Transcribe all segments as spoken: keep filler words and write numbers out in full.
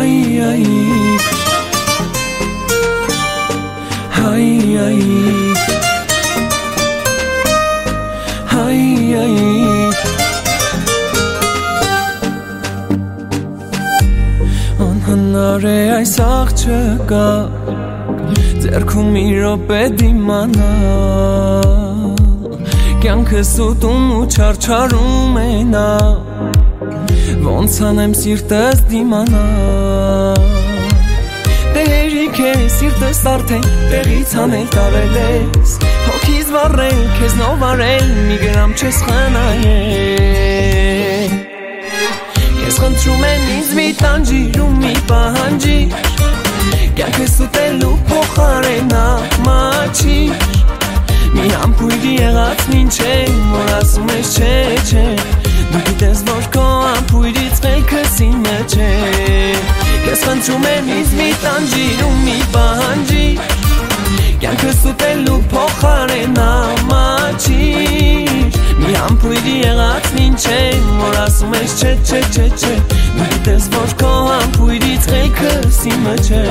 Hay ay Hay ay Hay ay Անհնար է այս աղջկա ձեռքում մի րոպե դիմանալ կյանքս ուտում ու չարչարում է նա ոնց անեմ սիրտս դիմանալ դե հերիք է սիրտս արդեն տեղից անել տարել ես հոգիս վառել քեզնով արել մի գրամ չես խնայել Ես խնդրում եմ ինձ մի տանջիր ու մի պահանջիր կյանքս ուտելու փոխարեն ամաչիր Մի ամպույրի եղածն ինչ է, որ ասում ես չէ, չէ Դու գիտես, որ քո ամպույրից ղելքս իմը չէ Ես խնդրում եմ ինձ մի տանջիր ու մի պահանջիր կյանքս ուտելու փոխարեն ամաչիր Մի ամպույրի եղածն ինչ է, որ ասում ես չէ, չէ, չէ, չէ Դու գիտես, որ քո ամպույրից ղելքս իմը չէ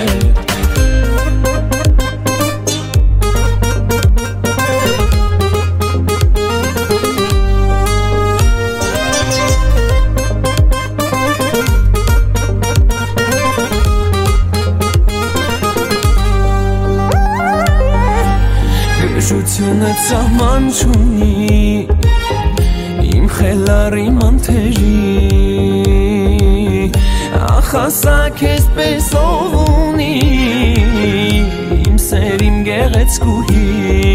Գժությունը ծահման չունի Իմ խելարի մանթերի Ախ ասա քեզ պես ով ունի Իմ սեր իմ գեղեցկուհի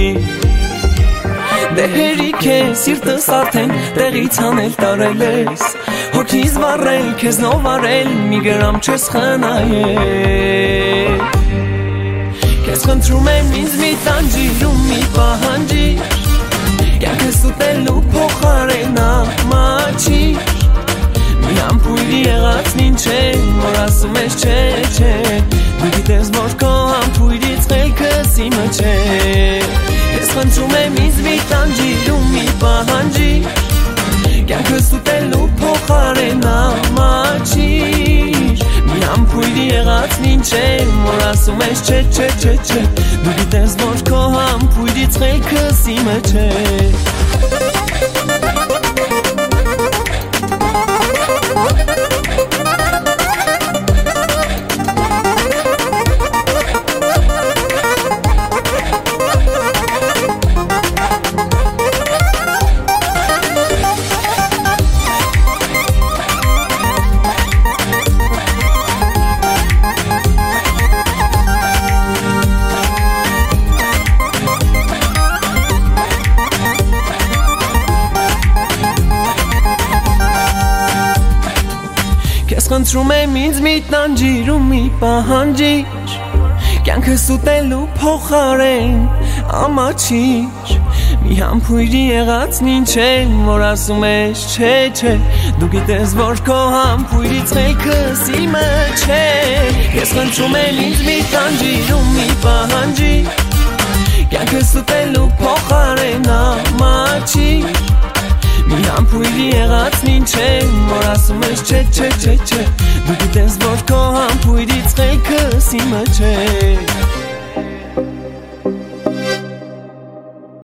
Դե հերիք է սիրտս արդեն տեղից անել տարել ես Հոգիս վառել քեզնով արել մի գրամ չես խնայել Քեզ խնդրում եմ ինձ մի տանջիր ու մի պահանջիր կյանքս ուտելու փոխարեն ամաչիր Մի ամպույրի եղածն ինչ է, որ ասում ես չէ, չէ Դու գիտես, որ քո ամպույրից ղելքս իմը չէ Քեզ խնդրում եմ ինձ մի տանջիր ու մի պահանջիր կյանքս ուտելու փոխարեն ամաչիր Մի ամպույրի եղածն ինչ է, որ ասում ես չէ, չէ, չէ, չէ Դու գիտես, որ քո ամպույրից ղելքս իմը չէ Քեզ խնդրում եմ ինձ մի տանջիր ու մի պահանջիր կյանքս ուտելու փոխարեն ամաչիր Մի համբույրի եղածն ինչ է, որ ասում ես չէ, չէ Դու գիտես, որ քո համբույրից ղելքս իմը չէ Քեզ խնդրում եմ ինձ մի տանջիր ու մի պահանջիր կյանքս ուտելու փոխարեն ամաչիր Մի համբույրի եղածն ինչ է, որ ասում ես չէ, չէ, չէ, չէ Դու գիտես, որ քո համբույրից ղելքս իմը չէ